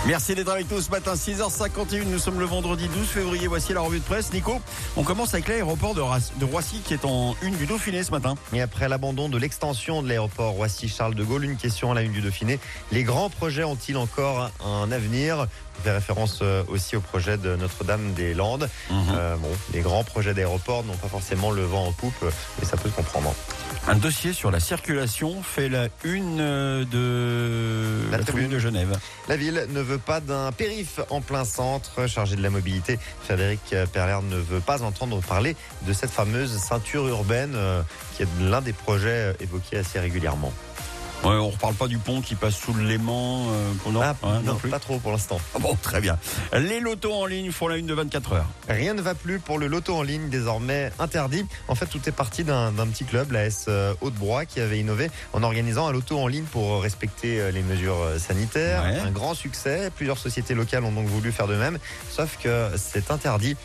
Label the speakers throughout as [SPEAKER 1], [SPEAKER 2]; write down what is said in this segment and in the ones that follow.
[SPEAKER 1] Merci d'être avec nous ce matin, 6h51, nous sommes le vendredi 12 février, voici la revue de presse. Nico, on commence avec l'aéroport de Roissy qui est en une du Dauphiné ce matin.
[SPEAKER 2] Et après l'abandon de l'extension de l'aéroport Roissy-Charles de Gaulle, une question à la une du Dauphiné. Les grands projets ont-ils encore un avenir ? On fait référence aussi au projet de Notre-Dame-des-Landes. Les grands projets d'aéroport n'ont pas forcément le vent en poupe, mais ça peut se comprendre.
[SPEAKER 1] Un dossier sur la circulation fait la une de la tribune de Genève.
[SPEAKER 2] La ville ne veut pas d'un périph' en plein centre. Chargé de la mobilité, Frédéric Perler ne veut pas entendre parler de cette fameuse ceinture urbaine qui est l'un des projets évoqués assez régulièrement.
[SPEAKER 1] Ouais, on ne reparle pas du pont qui passe sous le Léman.
[SPEAKER 2] Non, pas trop pour l'instant.
[SPEAKER 1] Bon, très bien. Les lotos en ligne font la une de 24 heures.
[SPEAKER 2] Rien ne va plus pour le loto en ligne, désormais interdit. En fait, tout est parti d'un petit club, l'AS Haute-Broye, qui avait innové en organisant un loto en ligne pour respecter les mesures sanitaires.
[SPEAKER 1] Ouais.
[SPEAKER 2] Un grand succès. Plusieurs sociétés locales ont donc voulu faire de même. Sauf que c'est interdit.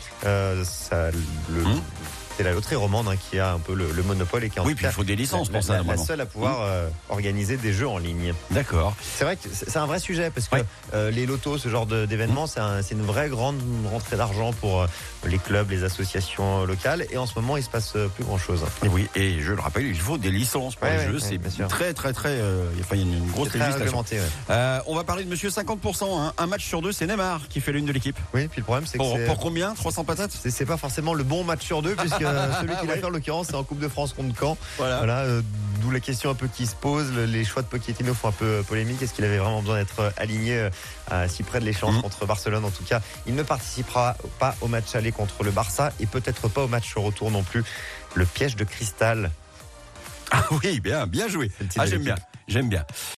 [SPEAKER 2] C'est la loterie romande qui a un peu le monopole et qui
[SPEAKER 1] Oui, puis il faut des licences pour ça.
[SPEAKER 2] La seule à pouvoir organiser des jeux en ligne.
[SPEAKER 1] D'accord.
[SPEAKER 2] C'est vrai que c'est un vrai sujet parce que les lotos, ce genre d'événements, c'est une vraie grande rentrée d'argent pour les clubs, les associations locales. Et en ce moment, il se passe plus grand-chose.
[SPEAKER 1] Et oui, et je le rappelle, il faut des licences pour les jeux. C'est très, il y a une grosse législation. On va parler de Monsieur 50%. Un match sur deux, c'est Neymar qui fait l'une de l'équipe.
[SPEAKER 2] Oui, puis le problème, c'est que
[SPEAKER 1] pour combien 300 patates.
[SPEAKER 2] C'est pas forcément le bon match sur deux puisque celui qui l'a fait en l'occurrence, c'est en Coupe de France contre Caen. Voilà, d'où la question un peu qui se pose. Les choix de Pochettino font un peu polémique. Est-ce qu'il avait vraiment besoin d'être aligné si près de l'échéance contre Barcelone? En tout cas, il ne participera pas au match aller contre le Barça et peut-être pas au match retour non plus. Le piège de cristal.
[SPEAKER 1] Ah oui, bien joué. J'aime bien.